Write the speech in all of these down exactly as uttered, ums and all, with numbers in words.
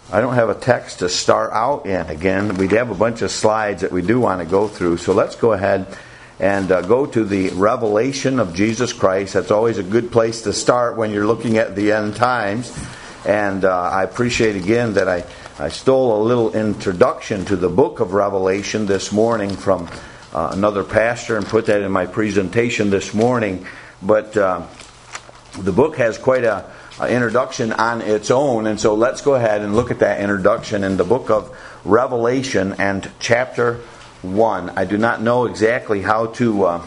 I don't have a text to start out in. Again, we have a bunch of slides that we do want to go through. So let's go ahead and uh, go to the revelation of Jesus Christ. That's always a good place to start when you're looking at the end times. And uh, I appreciate again that I, I stole a little introduction to the book of Revelation this morning from uh, another pastor and put that in my presentation this morning. But uh, the book has quite a Uh, introduction on its own, and so let's go ahead and look at that introduction in the book of Revelation and chapter one. I do not know exactly how to uh,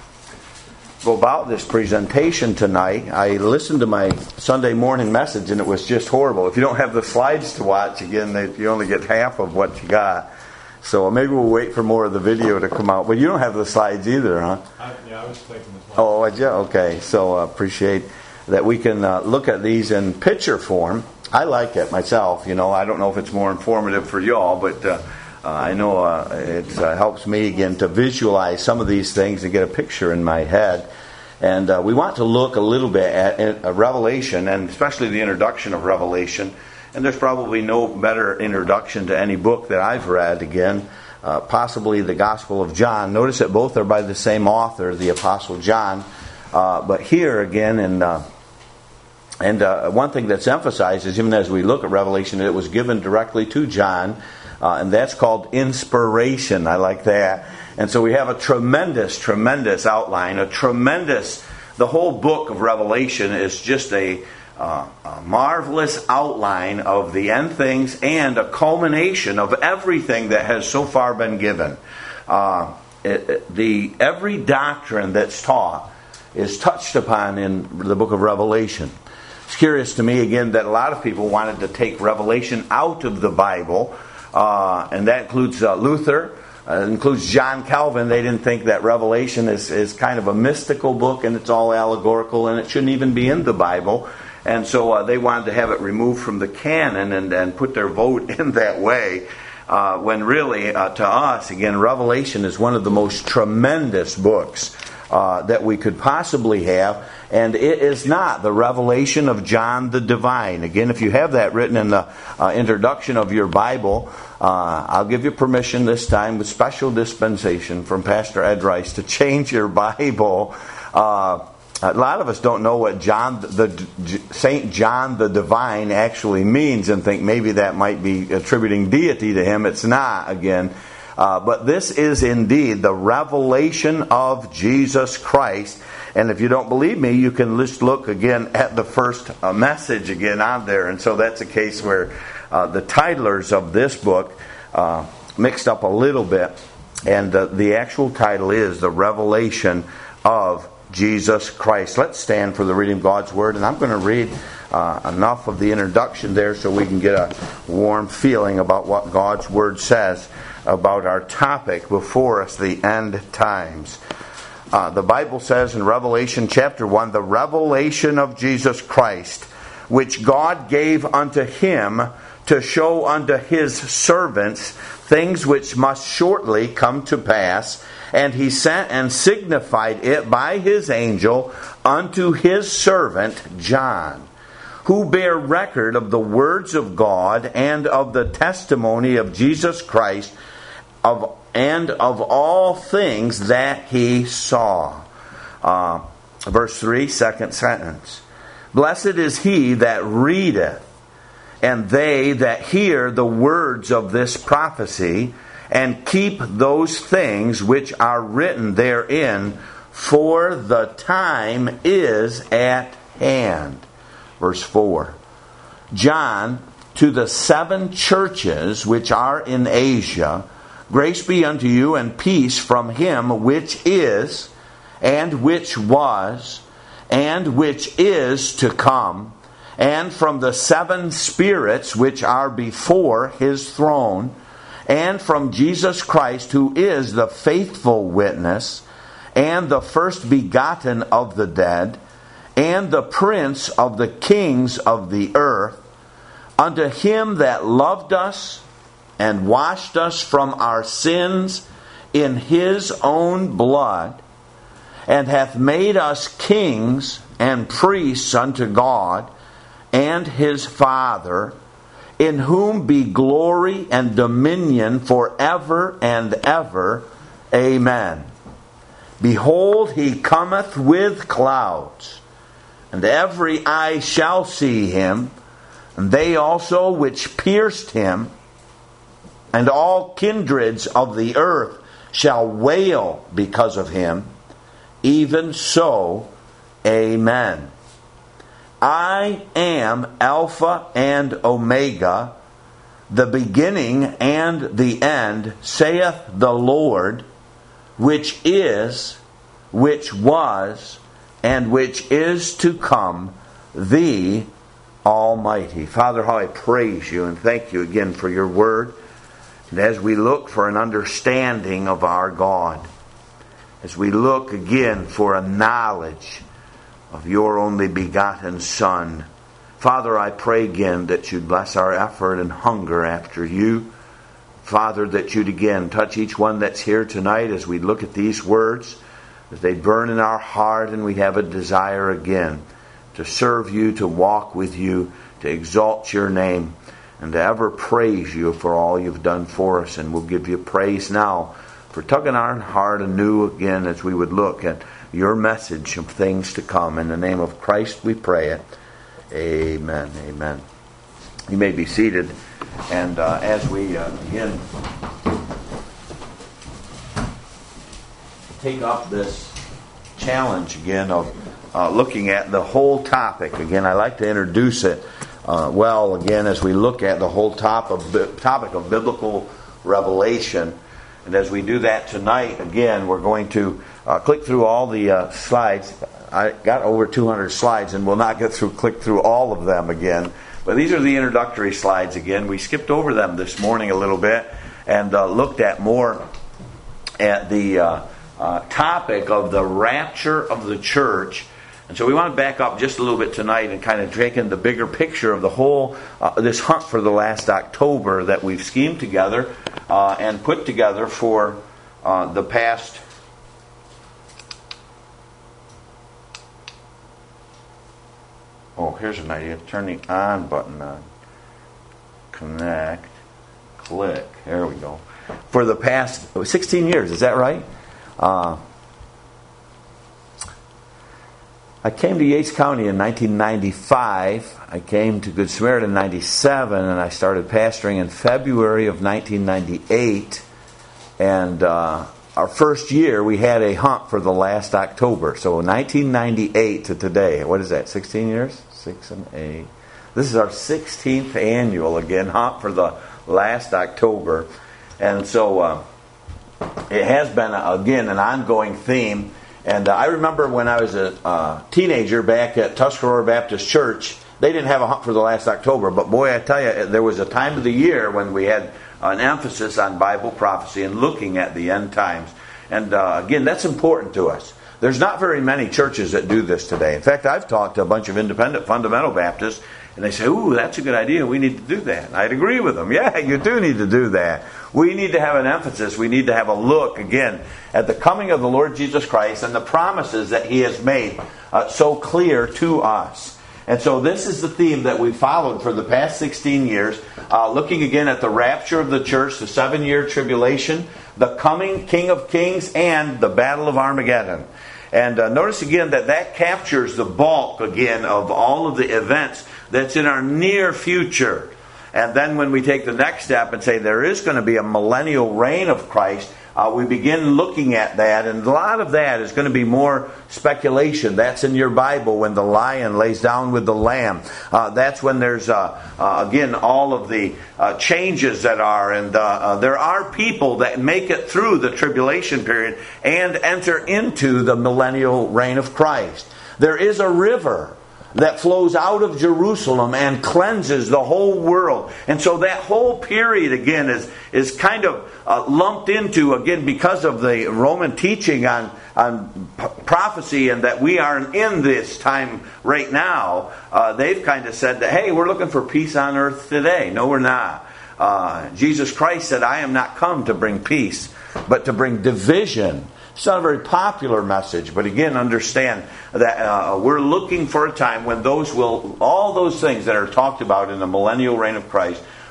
go about this presentation tonight. I listened to my Sunday morning message and it was just horrible. If you don't have the slides to watch, again, they, you only get half of what you got. So maybe we'll wait for more of the video to come out. But you don't have the slides either, huh? I, yeah, I was taking the slides. Oh, yeah, okay. So I uh, appreciate that we can uh, look at these in picture form. I like it myself. You know, I don't know if it's more informative for y'all, but uh, uh, I know uh, it uh, helps me again to visualize some of these things and get a picture in my head. And uh, we want to look a little bit at uh, Revelation, and especially the introduction of Revelation. And there's probably no better introduction to any book that I've read, again, uh, possibly the Gospel of John. Notice that both are by the same author, the Apostle John. Uh, but here again, in uh, and uh, one thing that's emphasized is, even as we look at Revelation, it was given directly to John, uh, and that's called inspiration. I like that. And so we have a tremendous, tremendous outline, a tremendous. The whole book of Revelation is just a, uh, a marvelous outline of the end things and a culmination of everything that has so far been given. Uh, it, it, the every doctrine that's taught is touched upon in the book of Revelation. It's curious to me, again, that a lot of people wanted to take Revelation out of the Bible, uh, and that includes uh, Luther, uh, includes John Calvin. They didn't think that Revelation is, is kind of a mystical book, and it's all allegorical, and it shouldn't even be in the Bible. And so uh, they wanted to have it removed from the canon and, and put their vote in that way. Uh, when really, uh, to us, again, Revelation is one of the most tremendous books Uh, that we could possibly have, and it is not the revelation of John the Divine. Again, if you have that written in the uh, introduction of your Bible, uh, I'll give you permission this time with special dispensation from Pastor Ed Rice to change your Bible. Uh, a lot of us don't know what John the Saint John the Divine actually means, and think maybe that might be attributing deity to him. It's not, again. Uh, but this is indeed the revelation of Jesus Christ. And if you don't believe me, you can just look again at the first uh, message again on there. And so that's a case where uh, the titlers of this book uh, mixed up a little bit. And uh, the actual title is The Revelation of Jesus Christ. Let's stand for the reading of God's Word. And I'm going to read uh, enough of the introduction there so we can get a warm feeling about what God's Word says about our topic before us, the end times. Uh, the Bible says in Revelation chapter one, the revelation of Jesus Christ, which God gave unto him to show unto his servants things which must shortly come to pass. And he sent and signified it by his angel unto his servant John, who bear record of the words of God and of the testimony of Jesus Christ, of and of all things that he saw. Uh, verse three, second sentence. Blessed is he that readeth, and they that hear the words of this prophecy, and keep those things which are written therein, for the time is at hand. Verse four. John, to the seven churches which are in Asia, grace be unto you, and peace from him which is, and which was, and which is to come, and from the seven spirits which are before his throne, and from Jesus Christ, who is the faithful witness, and the first begotten of the dead, and the prince of the kings of the earth, unto him that loved us and washed us from our sins in his own blood, and hath made us kings and priests unto God and his Father. in whom be glory and dominion forever and ever. Amen. Behold, he cometh with clouds, and every eye shall see him, and they also which pierced him, and all kindreds of the earth shall wail because of him. Even so, amen. I am Alpha and Omega, the beginning and the end, saith the Lord, which is, which was, and which is to come, the Almighty. Father, how I praise you and thank you again for your word. And as we look for an understanding of our God, as we look again for a knowledge of your only begotten Son, Father, I pray again that you'd bless our effort and hunger after you. Father, that you'd again touch each one that's here tonight as we look at these words, as they burn in our heart and we have a desire again to serve you, to walk with you, to exalt your name, and to ever praise you for all you've done for us. And we'll give you praise now for tugging our heart anew again as we would look at your message of things to come. In the name of Christ we pray it. Amen. Amen. You may be seated. And uh, as we uh, begin take up this challenge again of uh, looking at the whole topic. Again, I like to introduce it uh, well again as we look at the whole top of, topic of biblical revelation. And as we do that tonight, again, we're going to uh, click through all the uh, slides. I got over two hundred slides, and we'll not get through click through all of them again. But these are the introductory slides again. We skipped over them this morning a little bit and uh, looked at more at the uh, uh, topic of the rapture of the church. And so we want to back up just a little bit tonight and kind of take in the bigger picture of the whole, uh, this hunt for the last October that we've schemed together uh, and put together for uh, the past Oh, here's an idea. Turn the on button on. Connect. Click. There we go. For the past sixteen years, is that right? Uh, I came to Yates County in nineteen ninety-five. I came to Good Samaritan in ninety-seven, and I started pastoring in February of nineteen ninety-eight. And uh, our first year, we had a hunt for the last October. So nineteen ninety-eight to today. What is that, sixteen years? Six and eight. This is our sixteenth annual, again, hunt for the last October. And so uh, it has been, again, an ongoing theme. And uh, I remember when I was a uh, teenager back at Tuscarora Baptist Church, they didn't have a hunt for the last October. But boy, I tell you, there was a time of the year when we had an emphasis on Bible prophecy and looking at the end times. And uh, again, that's important to us. There's not very many churches that do this today. In fact, I've talked to a bunch of independent fundamental Baptists, and they say, ooh, that's a good idea. We need to do that. And I'd agree with them. Yeah, you do need to do that. We need to have an emphasis. We need to have a look, again, at the coming of the Lord Jesus Christ and the promises that He has made uh, so clear to us. And so this is the theme that we've followed for the past sixteen years, uh, looking again at the rapture of the church, the seven-year tribulation, the coming King of Kings, and the Battle of Armageddon. And uh, notice again that that captures the bulk, again, of all of the events that's in our near future. And then when we take the next step and say there is going to be a millennial reign of Christ, uh, we begin looking at that. And a lot of that is going to be more speculation. That's in your Bible when the lion lays down with the lamb. Uh, that's when there's, uh, uh, again, all of the uh, changes that are. And uh, uh, there are people that make it through the tribulation period and enter into the millennial reign of Christ. There is a river that flows out of Jerusalem and cleanses the whole world. And so that whole period, again, is, is kind of uh, lumped into, again, because of the Roman teaching on, on p- prophecy and that we are in this time right now. Uh, they've kind of said that, hey, we're looking for peace on earth today. No, we're not. Uh, Jesus Christ said, I am not come to bring peace, but to bring division. It's not a very popular message, but again, understand that uh, we're looking for a time when those will, all those things that are talked about in the millennial reign of Christ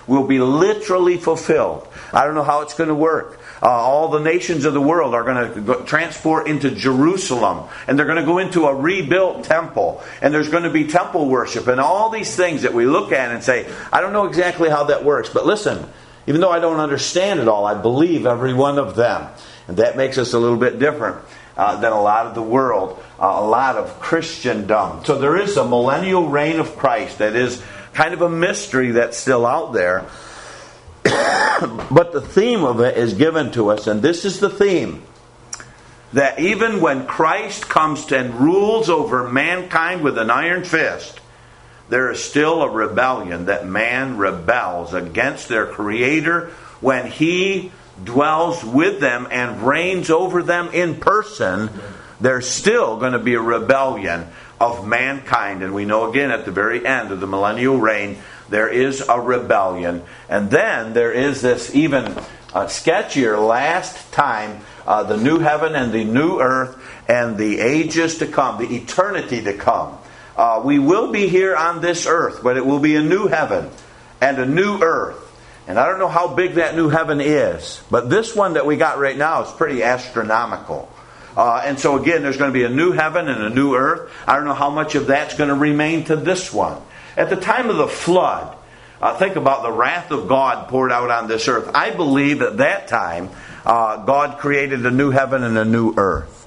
will be literally fulfilled. I don't know how it's going to work. Uh, all the nations of the world are going to go, transport into Jerusalem, and they're going to go into a rebuilt temple, and there's going to be temple worship, and all these things that we look at and say, I don't know exactly how that works, but listen, even though I don't understand it all, I believe every one of them, and that makes us a little bit different uh, than a lot of the world, uh, a lot of Christendom. So there is a millennial reign of Christ that is kind of a mystery that's still out there. But the theme of it is given to us, and this is the theme: that even when Christ comes and rules over mankind with an iron fist, there is still a rebellion, that man rebels against their Creator when He dwells with them and reigns over them in person. There's still going to be a rebellion of mankind, and we know again at the very end of the millennial reign, there is a rebellion. And then there is this even uh, sketchier last time, uh, the new heaven and the new earth and the ages to come, the eternity to come. Uh, we will be here on this earth, but it will be a new heaven and a new earth. And I don't know how big that new heaven is, but this one that we got right now is pretty astronomical. Uh, and so again, there's going to be a new heaven and a new earth. I don't know how much of that's going to remain to this one. At the time of the flood, uh, think about the wrath of God poured out on this earth. I believe at that time, uh, God created a new heaven and a new earth.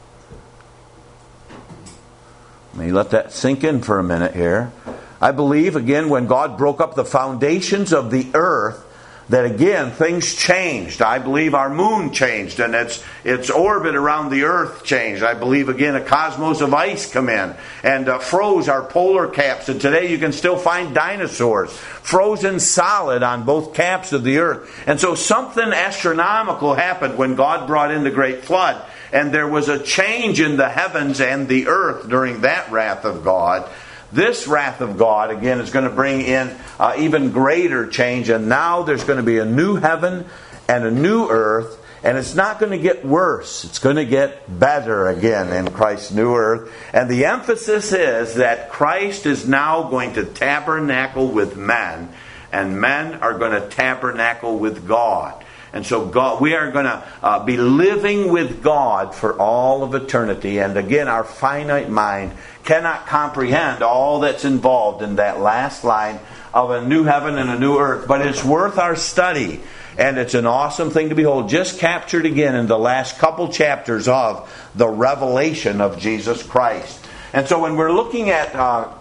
Let me let that sink in for a minute here. I believe, again, when God broke up the foundations of the earth, that again, things changed. I believe our moon changed and its its orbit around the earth changed. I believe again a cosmos of ice come in and uh, froze our polar caps. And today you can still find dinosaurs frozen solid on both caps of the earth. And so something astronomical happened when God brought in the great flood. And there was a change in the heavens and the earth during that wrath of God. This wrath of God, again, is going to bring in uh, even greater change. And now there's going to be a new heaven and a new earth. And it's not going to get worse. It's going to get better again in Christ's new earth. And the emphasis is that Christ is now going to tabernacle with men. And men are going to tabernacle with God. And so God, we are going to uh, be living with God for all of eternity. And again, our finite mind cannot comprehend all that's involved in that last line of a new heaven and a new earth. But it's worth our study. And it's an awesome thing to behold. Just captured again in the last couple chapters of the revelation of Jesus Christ. And so when we're looking at uh,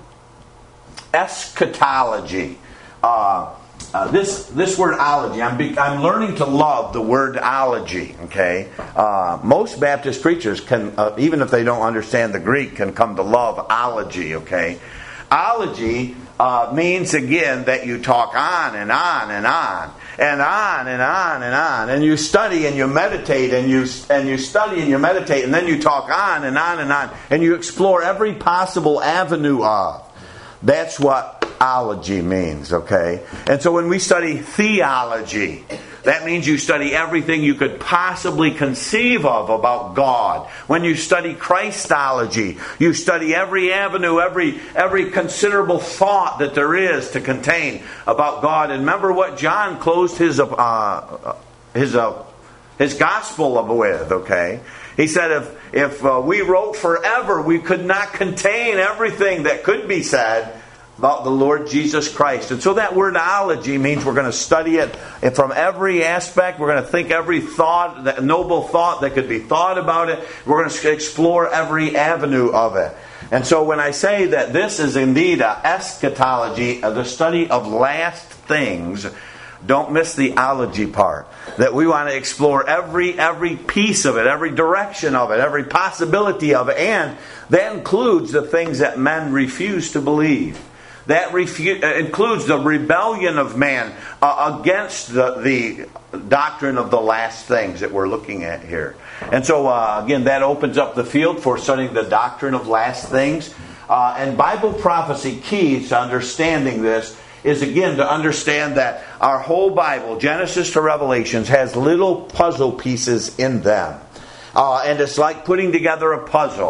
eschatology, uh, Uh, this this word ology, I'm be, I'm learning to love the word ology. Okay, uh, most Baptist preachers can, uh, even if they don't understand the Greek, can come to love ology. Okay, ology uh, means again that you talk on and on and on and on and on and on, and you study and you meditate and you and you study and you meditate, and then you talk on and on and on, and you explore every possible avenue of. That's what ology means, okay? And so when we study theology, that means you study everything you could possibly conceive of about God. When you study Christology, you study every avenue, every every considerable thought that there is to contain about God. And remember what John closed his uh, his uh, his gospel with, okay? He said if if uh, we wrote forever, we could not contain everything that could be said about the Lord Jesus Christ. And so that word ology means we're going to study it from every aspect. We're going to think every thought, that noble thought that could be thought about it. We're going to explore every avenue of it. And so when I say that this is indeed a eschatology, the study of last things, don't miss the ology part. That we want to explore every every piece of it, every direction of it, every possibility of it. And that includes the things that men refuse to believe. That refu- includes the rebellion of man uh, against the, the doctrine of the last things that we're looking at here. And so, uh, again, that opens up the field for studying the doctrine of last things. Uh, and Bible prophecy keys to understanding this is, again, to understand that our whole Bible, Genesis to Revelations, has little puzzle pieces in them. Uh, and it's like putting together a puzzle.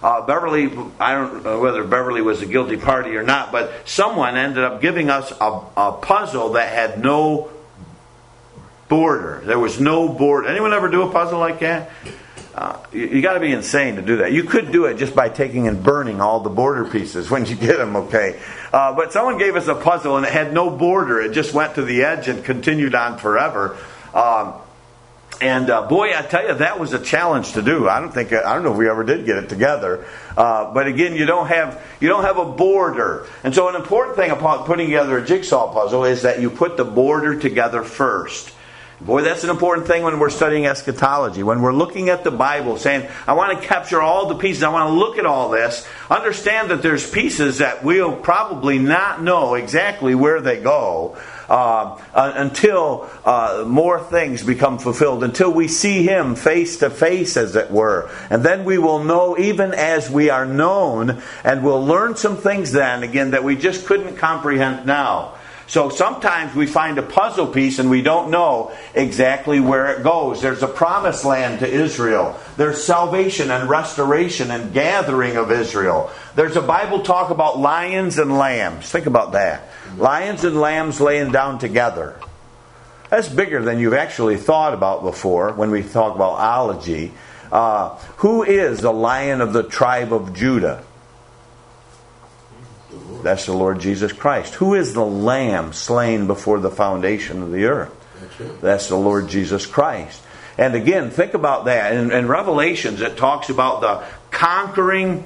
uh, Beverly, I don't know whether Beverly was a guilty party or not, but someone ended up giving us a, a puzzle that had no border. There was no border. Anyone ever do a puzzle like that? Uh, you you got to be insane to do that. You could do it just by taking and burning all the border pieces when you get them, okay? Uh, but someone gave us a puzzle and it had no border. It just went to the edge and continued on forever. Um, and uh, boy, I tell you, that was a challenge to do. I don't think I don't know if we ever did get it together. Uh, but again, you don't have you don't have a border. And so, an important thing about putting together a jigsaw puzzle is that you put the border together first. Boy, that's an important thing when we're studying eschatology. When we're looking at the Bible, saying, I want to capture all the pieces, I want to look at all this, understand that there's pieces that we'll probably not know exactly where they go uh, until uh, more things become fulfilled, until we see Him face to face, as it were. And then we will know even as we are known, and we'll learn some things then, again, that we just couldn't comprehend now. So sometimes we find a puzzle piece and we don't know exactly where it goes. There's a promised land to Israel. There's salvation and restoration and gathering of Israel. There's a Bible talk about lions and lambs. Think about that. Lions and lambs laying down together. That's bigger than you've actually thought about before when we talk about ology. Uh, who is the Lion of the tribe of Judah? That's the Lord Jesus Christ. Who is the Lamb slain before the foundation of the earth? That's, That's the Lord Jesus Christ. And again, think about that. In, in Revelations, it talks about the conquering.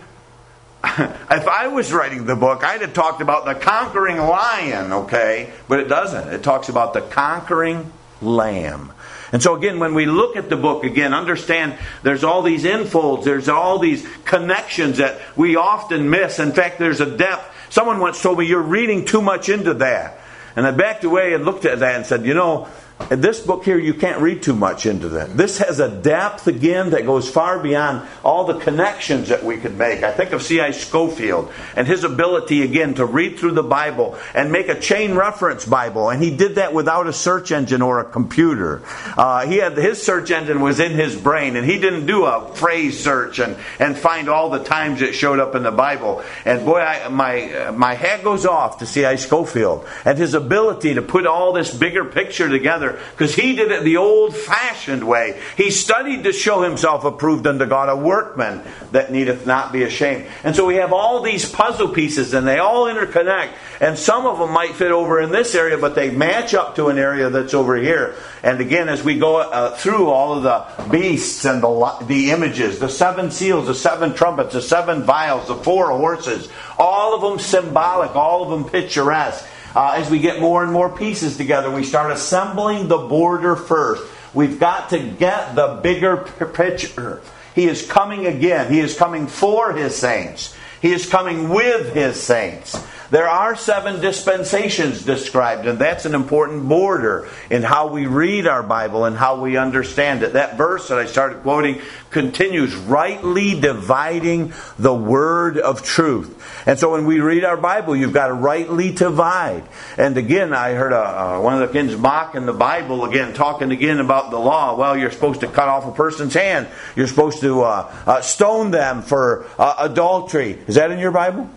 If I was writing the book, I'd have talked about the conquering lion, okay? But it doesn't. It talks about the conquering Lamb. And so again, when we look at the book, again, understand there's all these infolds, there's all these connections that we often miss. In fact, there's a depth. Someone once told me, you're reading too much into that. And I backed away and looked at that and said, you know, in this book here, you can't read too much into that. This has a depth, again, that goes far beyond all the connections that we could make. I think of C I Scofield and his ability, again, to read through the Bible and make a chain reference Bible. And he did that without a search engine or a computer. Uh, he had his search engine was in his brain, and he didn't do a phrase search and, and find all the times it showed up in the Bible. And boy, I, my, my hat goes off to C I Scofield and his ability to put all this bigger picture together. Because he did it the old-fashioned way. He studied to show himself approved unto God, a workman that needeth not be ashamed. And so we have all these puzzle pieces, and they all interconnect. And some of them might fit over in this area, but they match up to an area that's over here. And again, as we go uh, through all of the beasts and the, the images, the seven seals, the seven trumpets, the seven vials, the four horses, all of them symbolic, all of them picturesque. Uh, as we get more and more pieces together, we start assembling the border first. We've got to get the bigger picture. He is coming again. He is coming for His saints. He is coming with His saints. There are seven dispensations described, and that's an important border in how we read our Bible and how we understand it. That verse that I started quoting continues, rightly dividing the word of truth. And so when we read our Bible, you've got to rightly divide. And again, I heard a, uh, one of the kids mocking the Bible again, talking again about the law. Well, you're supposed to cut off a person's hand. You're supposed to uh, uh, stone them for uh, adultery. Is that in your Bible?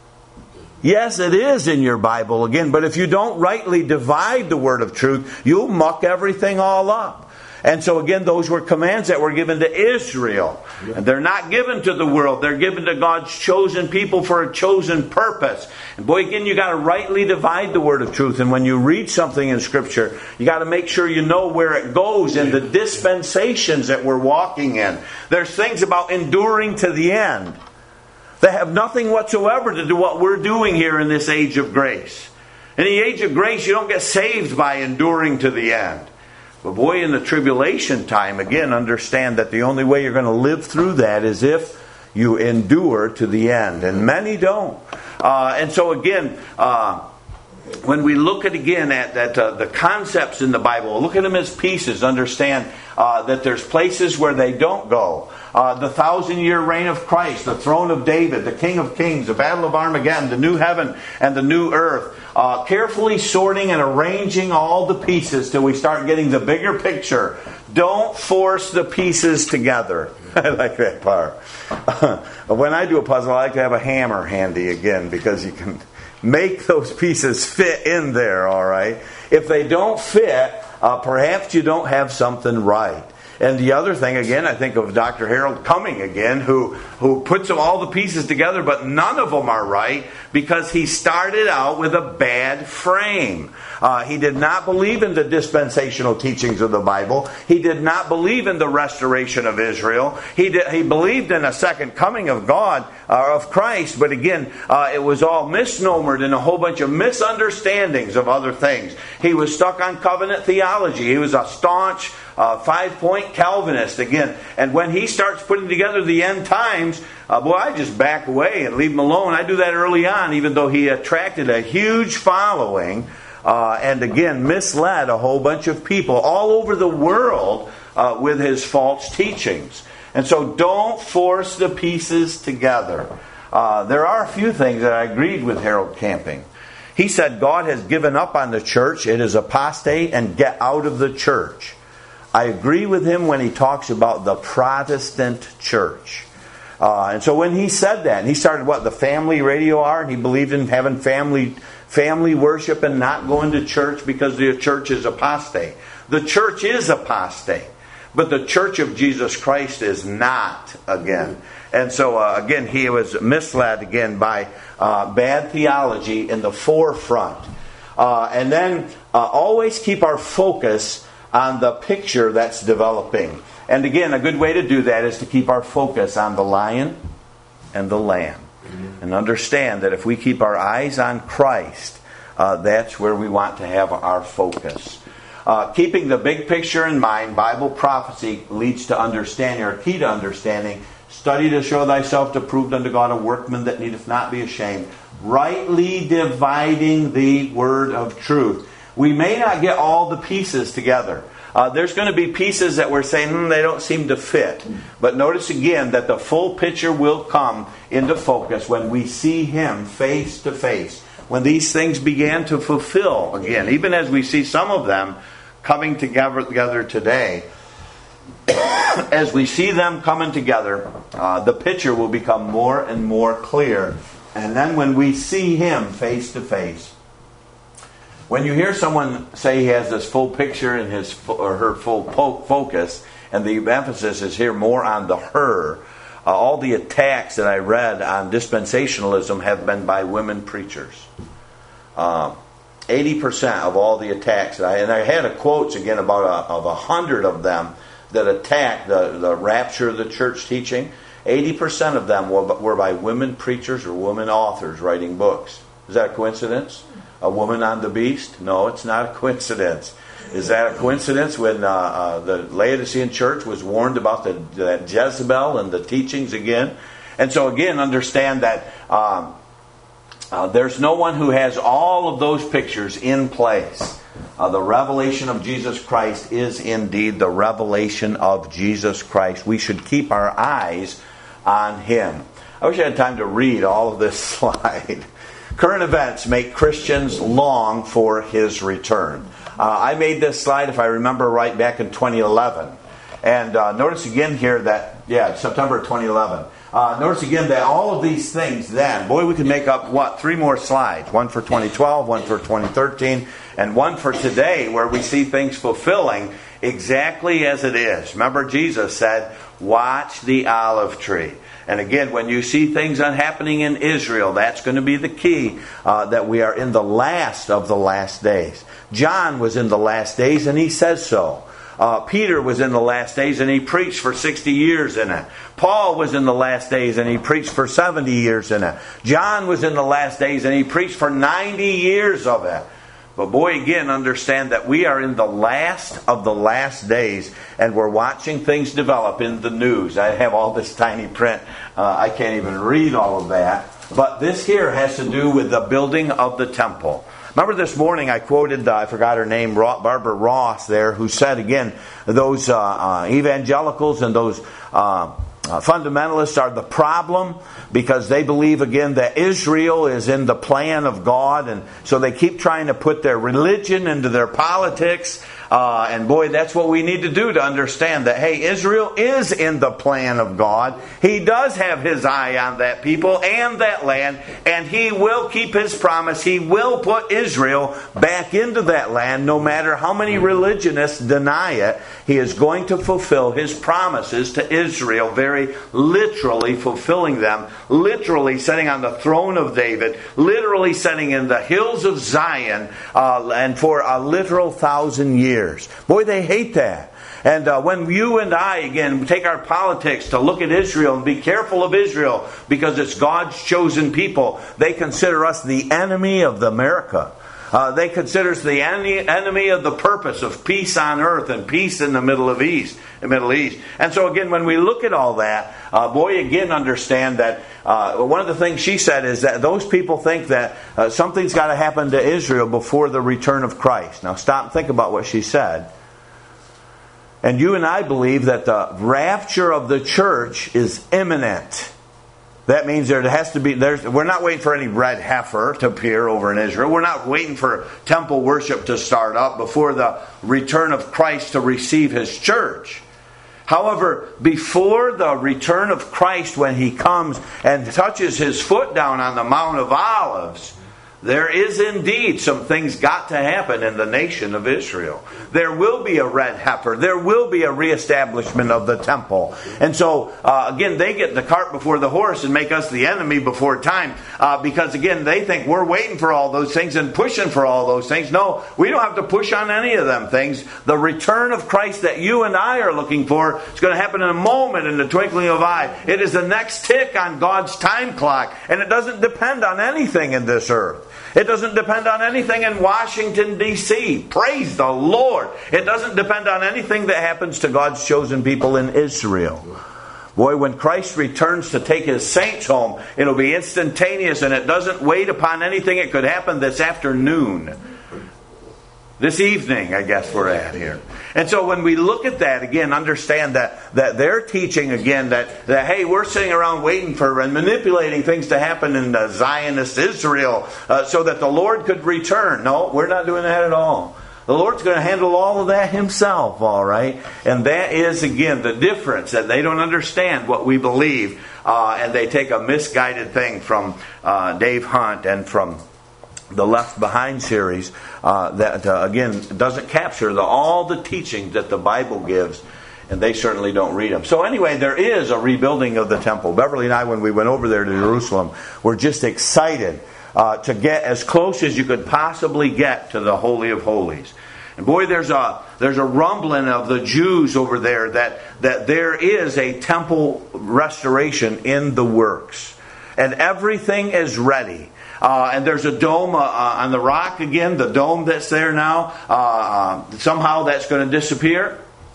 Yes, it is in your Bible again. But if you don't rightly divide the word of truth, you'll muck everything all up. And so again, those were commands that were given to Israel. And they're not given to the world. They're given to God's chosen people for a chosen purpose. And boy, again, you got to rightly divide the word of truth. And when you read something in Scripture, you got to make sure you know where it goes in the dispensations that we're walking in. There's things about enduring to the end that have nothing whatsoever to do what we're doing here in this age of grace. In the age of grace, you don't get saved by enduring to the end. But boy, in the tribulation time, again, understand that the only way you're going to live through that is if you endure to the end. And many don't. Uh, and so again, uh, when we look at again at, at uh, the concepts in the Bible, look at them as pieces, understand uh, that there's places where they don't go. Uh, the thousand-year reign of Christ, the throne of David, the King of Kings, the battle of Armageddon, the new heaven and the new earth. Uh, carefully sorting and arranging all the pieces till we start getting the bigger picture. Don't force the pieces together. I like that part. When I do a puzzle, I like to have a hammer handy again, because you can make those pieces fit in there, all right? If they don't fit, uh, perhaps you don't have something right. And the other thing, again, I think of Doctor Harold Cumming again, who, who puts all the pieces together, but none of them are right because he started out with a bad frame. Uh, he did not believe in the dispensational teachings of the Bible. He did not believe in the restoration of Israel. He did, he believed in a second coming of God, uh, of Christ, but again, uh, it was all misnomered in a whole bunch of misunderstandings of other things. He was stuck on covenant theology. He was a staunch Uh, five-point Calvinist again. And when he starts putting together the end times, uh, boy, I just back away and leave him alone. I do that early on, even though he attracted a huge following uh, and again misled a whole bunch of people all over the world uh, with his false teachings. And so don't force the pieces together. Uh, there are a few things that I agreed with Harold Camping. He said God has given up on the church. It is apostate and get out of the church. I agree with him when he talks about the Protestant church. Uh, and so when he said that, and he started what, the family radio hour, and he believed in having family family worship and not going to church because the church is apostate. The church is apostate, but the church of Jesus Christ is not again. And so uh, again, he was misled again by uh, bad theology in the forefront. Uh, and then uh, always keep our focus on the picture that's developing. And again, a good way to do that is to keep our focus on the lion and the lamb. Mm-hmm. And understand that if we keep our eyes on Christ, uh, that's where we want to have our focus. Uh, keeping the big picture in mind, Bible prophecy leads to understanding, or key to understanding. Study to show thyself approved unto God, a workman that needeth not be ashamed. Rightly dividing the word of truth. We may not get all the pieces together. Uh, there's going to be pieces that we're saying, hmm, they don't seem to fit. But notice again that the full picture will come into focus when we see Him face to face. When these things began to fulfill, again, even as we see some of them coming together, together today, as we see them coming together, uh, the picture will become more and more clear. And then when we see Him face to face, when you hear someone say he has this full picture in his or her full po- focus, and the emphasis is here more on the her, uh, all the attacks that I read on dispensationalism have been by women preachers. Uh, eighty percent of all the attacks, that I, and I had a quotes again about a, of a hundred of them that attacked the, the rapture of the church teaching. eighty percent of them were, were by women preachers or women authors writing books. Is that a coincidence? A woman on the beast? No, it's not a coincidence. Is that a coincidence when uh, uh, the Laodicean church was warned about the, the Jezebel and the teachings again? And so again, understand that um, uh, there's no one who has all of those pictures in place. Uh, the revelation of Jesus Christ is indeed the revelation of Jesus Christ. We should keep our eyes on Him. I wish I had time to read all of this slide. Current events make Christians long for His return. Uh, I made this slide, if I remember right, back in twenty eleven. And uh, notice again here that, yeah, September twenty eleven. Uh, notice again that all of these things then, boy, we could make up, what, three more slides. One for twenty twelve, one for twenty thirteen, and one for today, where we see things fulfilling exactly as it is. Remember, Jesus said, watch the olive tree. And again, when you see things happening in Israel, that's going to be the key, uh, that we are in the last of the last days. John was in the last days, and he says so. Uh, Peter was in the last days, and he preached for sixty years in it. Paul was in the last days, and he preached for seventy years in it. John was in the last days, and he preached for ninety years of it. But boy, again, understand that we are in the last of the last days, and we're watching things develop in the news. I have all this tiny print. Uh, I can't even read all of that. But this here has to do with the building of the temple. Remember this morning I quoted, uh, I forgot her name, Barbara Ross there, who said again, those uh, uh, evangelicals and those uh, Uh, fundamentalists are the problem because they believe, again, that Israel is in the plan of God, and so they keep trying to put their religion into their politics. Uh, and boy, that's what we need to do to understand that, hey, Israel is in the plan of God. He does have His eye on that people and that land, and He will keep His promise. He will put Israel back into that land, no matter how many religionists deny it. He is going to fulfill His promises to Israel, very literally fulfilling them, literally sitting on the throne of David, literally sitting in the hills of Zion, uh, and for a literal thousand years. Boy, they hate that. And uh, when you and I, again, take our politics to look at Israel and be careful of Israel because it's God's chosen people, they consider us the enemy of America. Uh, they consider us the enemy, enemy of the purpose of peace on earth and peace in the Middle of East, the Middle East. And so again, when we look at all that, uh, boy, again, understand that uh, one of the things she said is that those people think that uh, something's got to happen to Israel before the return of Christ. Now stop and think about what she said. And you and I believe that the rapture of the church is imminent. That means there has to be, there's, we're not waiting for any red heifer to appear over in Israel. We're not waiting for temple worship to start up before the return of Christ to receive His church. However, before the return of Christ, when He comes and touches His foot down on the Mount of Olives, there is indeed some things got to happen in the nation of Israel. There will be a red heifer. There will be a reestablishment of the temple. And so, uh, again, they get the cart before the horse and make us the enemy before time. Uh, because, again, they think we're waiting for all those things and pushing for all those things. No, we don't have to push on any of them things. The return of Christ that you and I are looking for is going to happen in a moment, in the twinkling of an eye. It is the next tick on God's time clock. And it doesn't depend on anything in this earth. It doesn't depend on anything in Washington, D C Praise the Lord. It doesn't depend on anything that happens to God's chosen people in Israel. Boy, when Christ returns to take His saints home, it'll be instantaneous, and it doesn't wait upon anything. It could happen this afternoon. This evening, I guess we're at here. And so when we look at that, again, understand that, that they're teaching, again, that, that, hey, we're sitting around waiting for and manipulating things to happen in the Zionist Israel uh, so that the Lord could return. No, we're not doing that at all. The Lord's going to handle all of that Himself, all right? And that is, again, the difference, that they don't understand what we believe, uh, and they take a misguided thing from uh, Dave Hunt and from the Left Behind series uh, that, uh, again, doesn't capture the, all the teachings that the Bible gives, and they certainly don't read them. So anyway, there is a rebuilding of the temple. Beverly and I, when we went over there to Jerusalem, were just excited uh, to get as close as you could possibly get to the Holy of Holies. And boy, there's a there's a rumbling of the Jews over there that, that there is a temple restoration in the works. And everything is ready. Uh, and there's a dome uh, on the rock again, the dome that's there now. Uh, uh, somehow that's going to disappear.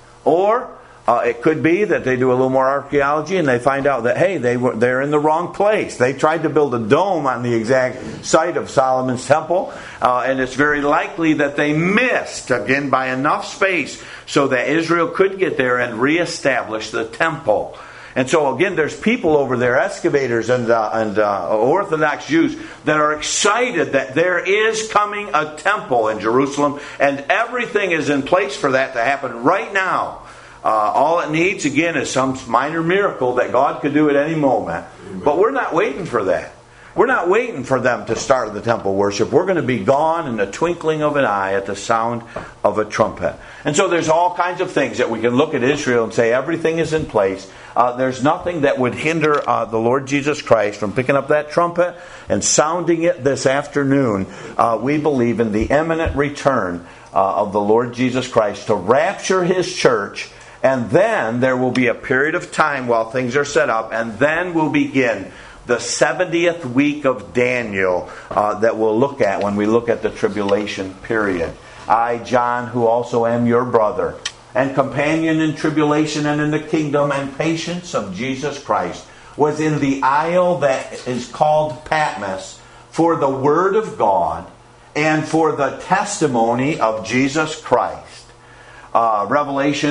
Or uh, it could be that they do a little more archaeology and they find out that, hey, they were, they're in the wrong place. They tried to build a dome on the exact site of Solomon's temple. Uh, and it's very likely that they missed, again, by enough space so that Israel could get there and reestablish the temple. And so, again, there's people over there, excavators and, uh, and uh, Orthodox Jews, that are excited that there is coming a temple in Jerusalem, and everything is in place for that to happen right now. Uh, all it needs, again, is some minor miracle that God could do at any moment. But we're not waiting for that. We're not waiting for them to start the temple worship. We're going to be gone in the twinkling of an eye at the sound of a trumpet. And so there's all kinds of things that we can look at Israel and say everything is in place. Uh, there's nothing that would hinder uh, the Lord Jesus Christ from picking up that trumpet and sounding it this afternoon. Uh, we believe in the imminent return uh, of the Lord Jesus Christ to rapture His church. And then there will be a period of time while things are set up. And then we'll begin the seventieth week of Daniel uh, that we'll look at when we look at the tribulation period. I, John, who also am your brother, and companion in tribulation and in the kingdom and patience of Jesus Christ, was in the isle that is called Patmos for the word of God and for the testimony of Jesus Christ. Uh, Revelation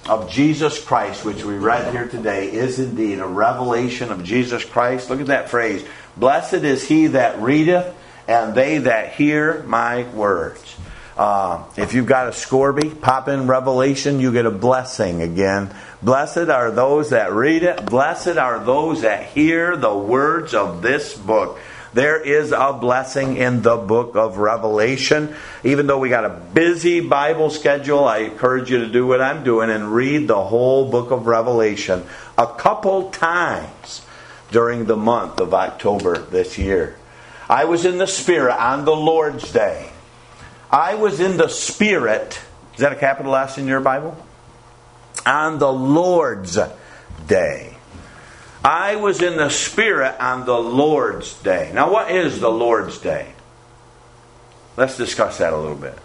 of Jesus Christ, which we read here today, is indeed a revelation of Jesus Christ. Look at that phrase. Blessed is he that readeth, and they that hear my words. Uh, if you've got a Scorby, pop in Revelation, you get a blessing again. Blessed are those that read it. Blessed are those that hear the words of this book. There is a blessing in the book of Revelation. Even though we got a busy Bible schedule, I encourage you to do what I'm doing and read the whole book of Revelation a couple times during the month of October this year. I was in the Spirit on the Lord's Day. I was in the Spirit. Is that a capital S in your Bible? On the Lord's Day. I was in the Spirit on the Lord's Day. Now, what is the Lord's Day? Let's discuss that a little bit.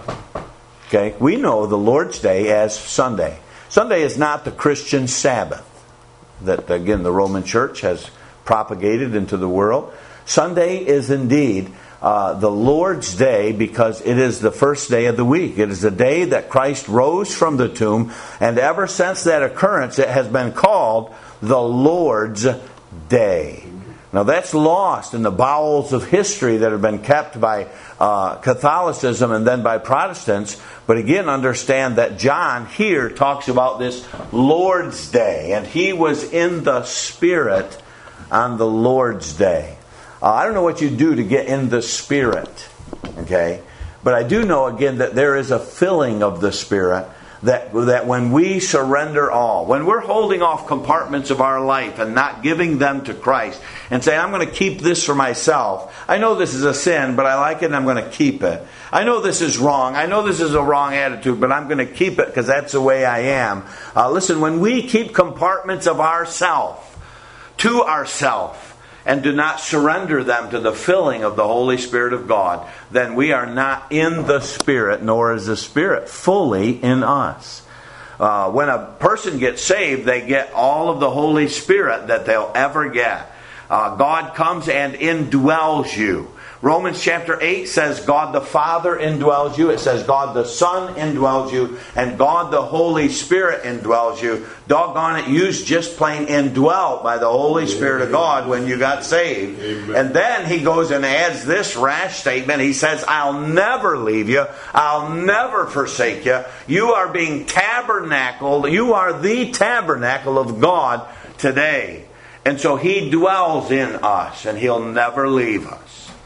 Okay, we know the Lord's Day as Sunday. Sunday is not the Christian Sabbath that, again, the Roman Church has propagated into the world. Sunday is indeed uh, the Lord's Day because it is the first day of the week. It is the day that Christ rose from the tomb, and ever since that occurrence, it has been called the Lord's Day. Now that's lost in the bowels of history that have been kept by uh, Catholicism and then by Protestants. But again, understand that John here talks about this Lord's Day, and he was in the Spirit on the Lord's Day. Uh, I don't know what you do to get in the Spirit, okay? But I do know, again, that there is a filling of the Spirit. That, that when we surrender all, when we're holding off compartments of our life and not giving them to Christ and saying, I'm going to keep this for myself. I know this is a sin, but I like it and I'm going to keep it. I know this is wrong. I know this is a wrong attitude, but I'm going to keep it because that's the way I am. Uh, listen, when we keep compartments of ourself to ourself, and do not surrender them to the filling of the Holy Spirit of God, then we are not in the Spirit, nor is the Spirit fully in us. Uh, when a person gets saved, they get all of the Holy Spirit that they'll ever get. Uh, God comes and indwells you. Romans chapter eight says God the Father indwells you. It says God the Son indwells you. And God the Holy Spirit indwells you. Doggone it, you just plain indwelt by the Holy Spirit of God when you got saved. Amen. And then he goes and adds this rash statement. He says, I'll never leave you. I'll never forsake you. You are being tabernacled. You are the tabernacle of God today. And so he dwells in us and he'll never leave us.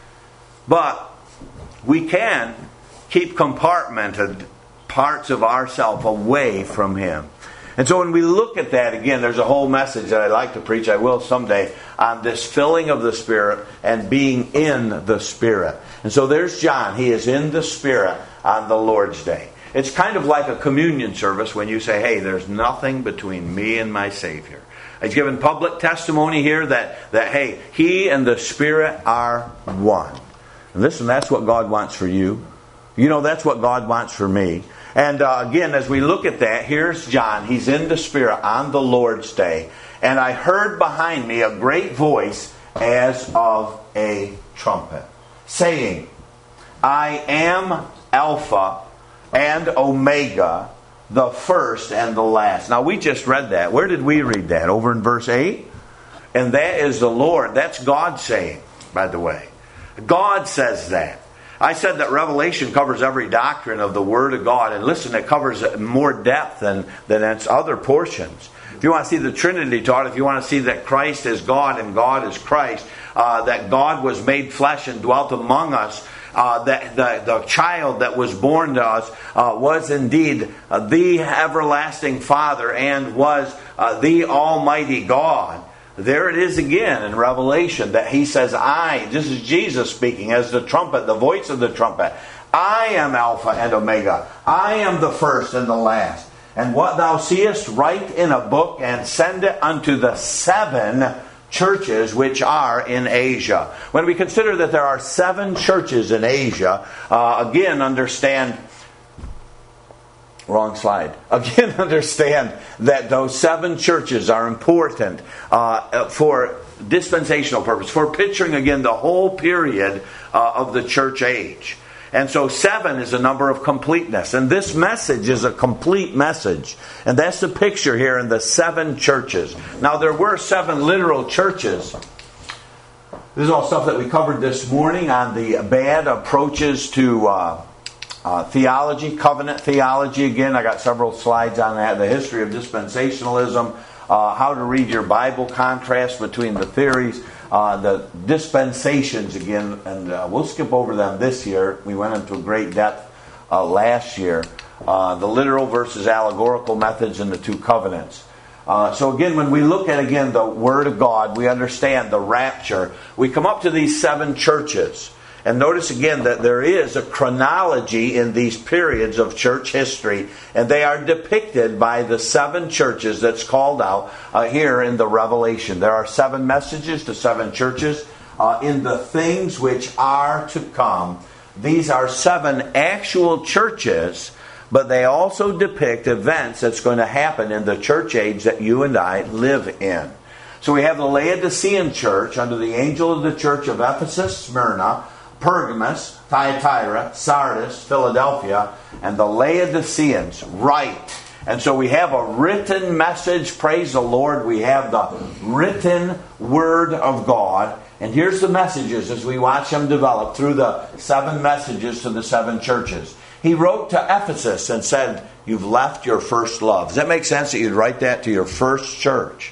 But we can keep compartmented parts of ourselves away from Him. And so when we look at that, again, there's a whole message that I'd like to preach, I will someday, on this filling of the Spirit and being in the Spirit. And so there's John. He is in the Spirit on the Lord's Day. It's kind of like a communion service when you say, hey, there's nothing between me and my Savior. He's given public testimony here that, that hey, He and the Spirit are one. And listen, that's what God wants for you. You know, that's what God wants for me. And uh, again, as we look at that, here's John. He's in the Spirit on the Lord's Day. And I heard behind me a great voice as of a trumpet, saying, I am Alpha and Omega, the first and the last. Now, we just read that. Where did we read that? Over in verse eight? And that is the Lord. That's God saying, by the way. God says that. I said that Revelation covers every doctrine of the Word of God. And listen, it covers more depth than, than its other portions. If you want to see the Trinity taught, if you want to see that Christ is God and God is Christ, uh, that God was made flesh and dwelt among us, uh, that the, the child that was born to us uh, was indeed uh, the everlasting Father and was uh, the Almighty God. There it is again in Revelation that He says, I, this is Jesus speaking as the trumpet, the voice of the trumpet. I am Alpha and Omega. I am the first and the last. And what thou seest, write in a book and send it unto the seven churches which are in Asia. When we consider that there are seven churches in Asia, uh, again understand... Wrong slide. Again, understand that those seven churches are important uh, for dispensational purpose, for picturing again the whole period uh, of the church age. And so seven is a number of completeness. And this message is a complete message. And that's the picture here in the seven churches. Now there were seven literal churches. This is all stuff that we covered this morning on the bad approaches to uh, uh, theology, covenant theology. Again, I got several slides on that. The history of dispensationalism, uh, how to read your Bible, contrast between the theories. Uh, the dispensations again, and uh, we'll skip over them this year. We went into great depth uh, last year. Uh, the literal versus allegorical methods and the two covenants. Uh, so again, when we look at again the Word of God, we understand the rapture. We come up to these seven churches. And notice again that there is a chronology in these periods of church history. And they are depicted by the seven churches that's called out uh, here in the Revelation. There are seven messages to seven churches uh, in the things which are to come. These are seven actual churches, but they also depict events that's going to happen in the church age that you and I live in. So we have the Laodicean church under the angel of the church of Ephesus, Smyrna, Pergamos, Thyatira, Sardis, Philadelphia, and the Laodiceans write. And so we have a written message, praise the Lord. We have the written Word of God. And here's the messages as we watch them develop through the seven messages to the seven churches. He wrote to Ephesus and said, you've left your first love. Does that make sense that you'd write that to your first church?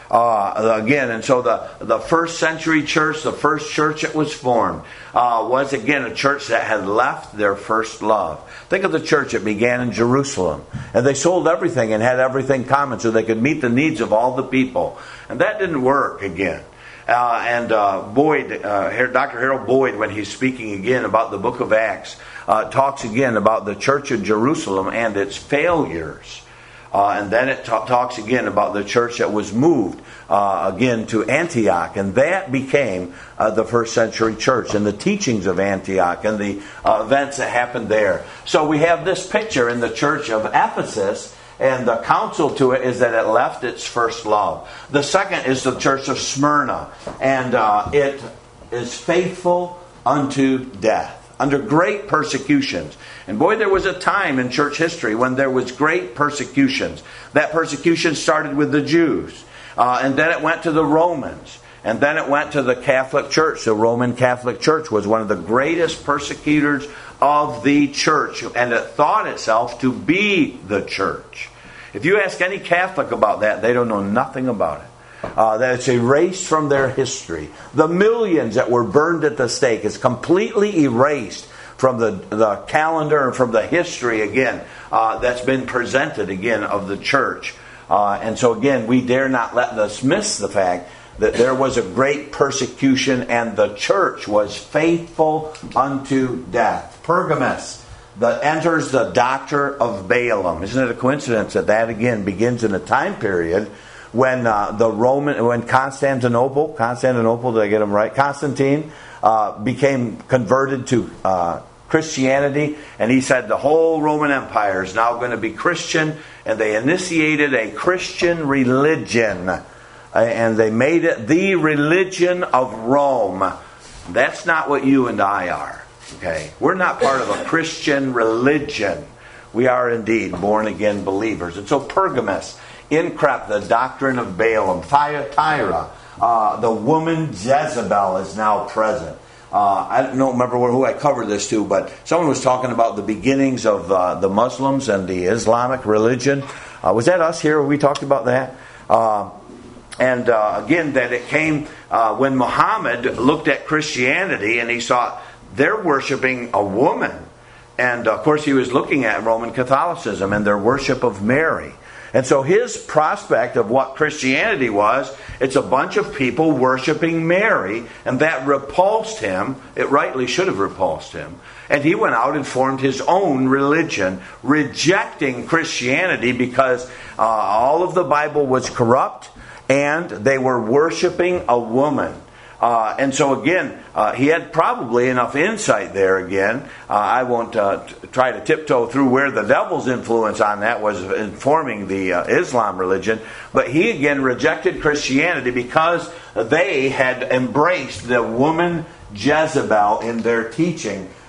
Uh, again, and so the, the first century church, the first church that was formed, uh, was again a church that had left their first love. Think of the church that began in Jerusalem. And they sold everything and had everything common so they could meet the needs of all the people. And that didn't work again. Uh, and uh, Boyd, uh, Doctor Harold Boyd, when he's speaking again about the book of Acts, uh, talks again about the church of Jerusalem and its failures. Uh, and then it ta- talks again about the church that was moved uh, again to Antioch. And that became uh, the first century church and the teachings of Antioch and the uh, events that happened there. So we have this picture in the church of Ephesus. And the counsel to it is that it left its first love. The second is the church of Smyrna. And uh, it is faithful unto death. Under great persecutions. And boy, there was a time in church history when there was great persecutions. That persecution started with the Jews. Uh, and then it went to the Romans. And then it went to the Catholic Church. The Roman Catholic Church was one of the greatest persecutors of the church. And it thought itself to be the church. If you ask any Catholic about that, they don't know nothing about it. Uh, that it's erased from their history. The millions that were burned at the stake is completely erased from the, the calendar and from the history again uh, that's been presented again of the church. Uh, and so again, we dare not let us miss the fact that there was a great persecution and the church was faithful unto death. Pergamos that enters the doctor of Balaam. Isn't it a coincidence that that again begins in a time period when uh, the Roman, when Constantinople, Constantinople, did I get them right? Constantine uh, became converted to uh, Christianity, and he said the whole Roman Empire is now going to be Christian, and they initiated a Christian religion, uh, and they made it the religion of Rome. That's not what you and I are. Okay, we're not part of a Christian religion. We are indeed born again believers. And so Pergamos, in crept the doctrine of Balaam. Thyatira, uh, the woman Jezebel is now present. Uh, I don't remember who I covered this to, but someone was talking about the beginnings of uh, the Muslims and the Islamic religion. Uh, was that us here? We talked about that. Uh, and uh, again, that it came uh, when Muhammad looked at Christianity and he saw they're worshiping a woman. And of course, he was looking at Roman Catholicism and their worship of Mary. And so his prospect of what Christianity was, it's a bunch of people worshiping Mary, and that repulsed him. It rightly should have repulsed him. And he went out and formed his own religion, rejecting Christianity because uh, all of the Bible was corrupt, and they were worshiping a woman. Uh, and so again, uh, he had probably enough insight there again. Uh, I won't uh, t- try to tiptoe through where the devil's influence on that was informing the uh, Islam religion. But he again rejected Christianity because they had embraced the woman Jezebel in their teaching.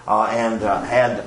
uh, and uh, had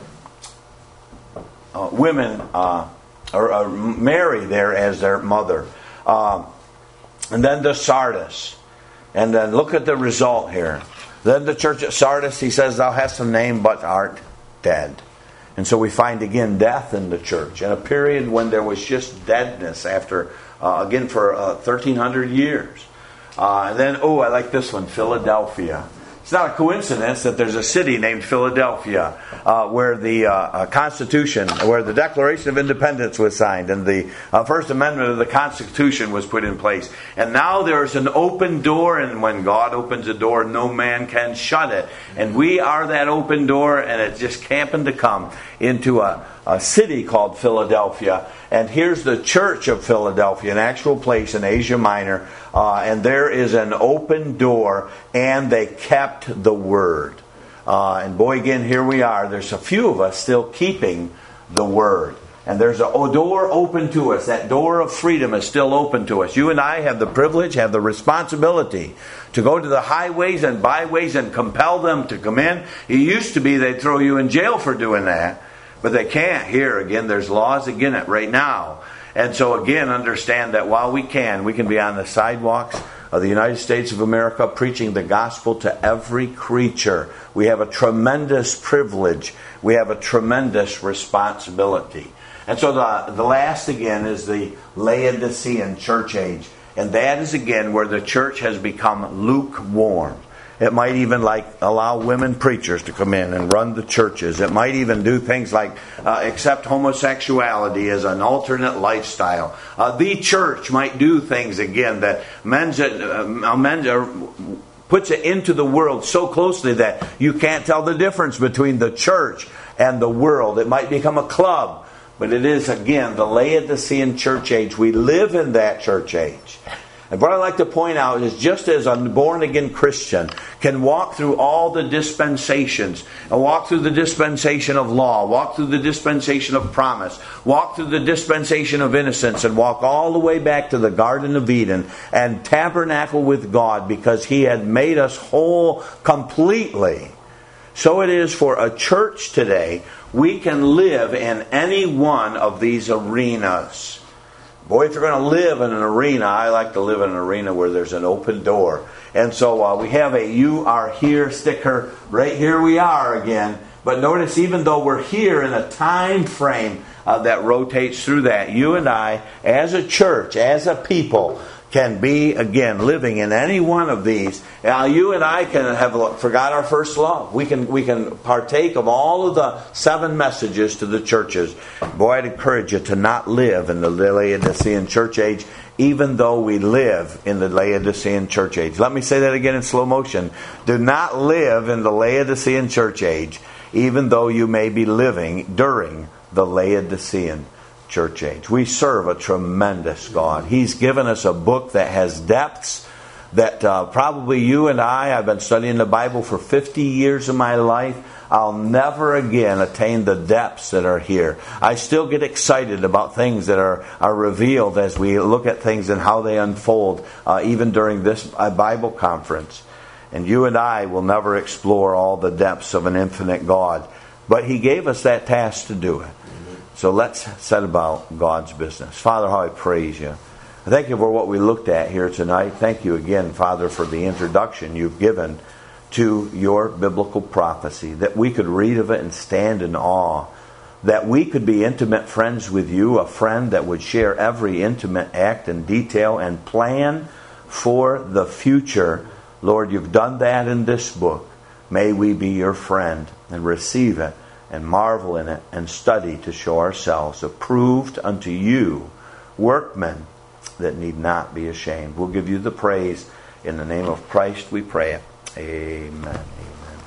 uh, women uh, or uh, Mary there as their mother. Uh, and then to Sardis. And then look at the result here. Then the church at Sardis, he says, thou hast a name but art dead. And so we find again death in the church. In a period when there was just deadness after, uh, again, for uh, thirteen hundred years. Uh, and then, oh, I like this one, Philadelphia. It's not a coincidence that there's a city named Philadelphia uh, where the uh, uh, Constitution, where the Declaration of Independence was signed and the uh, First Amendment of the Constitution was put in place. And now there's an open door, and when God opens a door, no man can shut it. And we are that open door, and it just happened to come into a, a city called Philadelphia. And here's the church of Philadelphia, an actual place in Asia Minor. Uh, and there is an open door, and they kept the word. Uh, and boy, again, here we are. There's a few of us still keeping the word. And there's a door open to us. That door of freedom is still open to us. You and I have the privilege, have the responsibility to go to the highways and byways and compel them to come in. It used to be they'd throw you in jail for doing that. But they can't here. Again, there's laws against it right now. And so again, understand that while we can, we can be on the sidewalks of the United States of America preaching the gospel to every creature. We have a tremendous privilege. We have a tremendous responsibility. And so the, the last again is the Laodicean church age. And that is again where the church has become lukewarm. It might even like allow women preachers to come in and run the churches. It might even do things like uh, accept homosexuality as an alternate lifestyle. Uh, the church might do things again that men's, uh, men's uh, puts it into the world so closely that you can't tell the difference between the church and the world. It might become a club. But it is, again, the Laodicean church age. We live in that church age. And what I'd like to point out is just as a born-again Christian can walk through all the dispensations, and walk through the dispensation of law, walk through the dispensation of promise, walk through the dispensation of innocence, and walk all the way back to the Garden of Eden and tabernacle with God because He had made us whole completely. So it is for a church today. We can live in any one of these arenas. Boy, if you're going to live in an arena, I like to live in an arena where there's an open door. And so uh, we have a You Are Here sticker. Right here we are again. But notice, even though we're here in a time frame uh, that rotates through that, you and I, as a church, as a people, can be, again, living in any one of these. Now, you and I can have forgot our first love. We can we can partake of all of the seven messages to the churches. Boy, I'd encourage you to not live in the Laodicean church age, even though we live in the Laodicean church age. Let me say that again in slow motion. Do not live in the Laodicean church age, even though you may be living during the Laodicean church age. We serve a tremendous God. He's given us a book that has depths that uh, probably you and I, I've been studying the Bible for fifty years of my life. I'll never again attain the depths that are here. I still get excited about things that are, are revealed as we look at things and how they unfold, uh, even during this uh, Bible conference. And you and I will never explore all the depths of an infinite God. But He gave us that task to do it. So let's set about God's business. Father, how I praise You. I thank You for what we looked at here tonight. Thank You again, Father, for the introduction You've given to Your biblical prophecy, that we could read of it and stand in awe, that we could be intimate friends with You, a friend that would share every intimate act and detail and plan for the future. Lord, You've done that in this book. May we be Your friend and receive it and marvel in it, and study to show ourselves approved unto You, workmen that need not be ashamed. We'll give You the praise. In the name of Christ we pray it. Amen. Amen.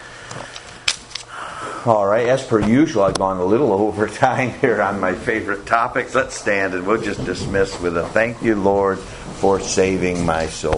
All right, as per usual, I've gone a little over time here on my favorite topics. Let's stand and we'll just dismiss with a thank You, Lord, for saving my soul.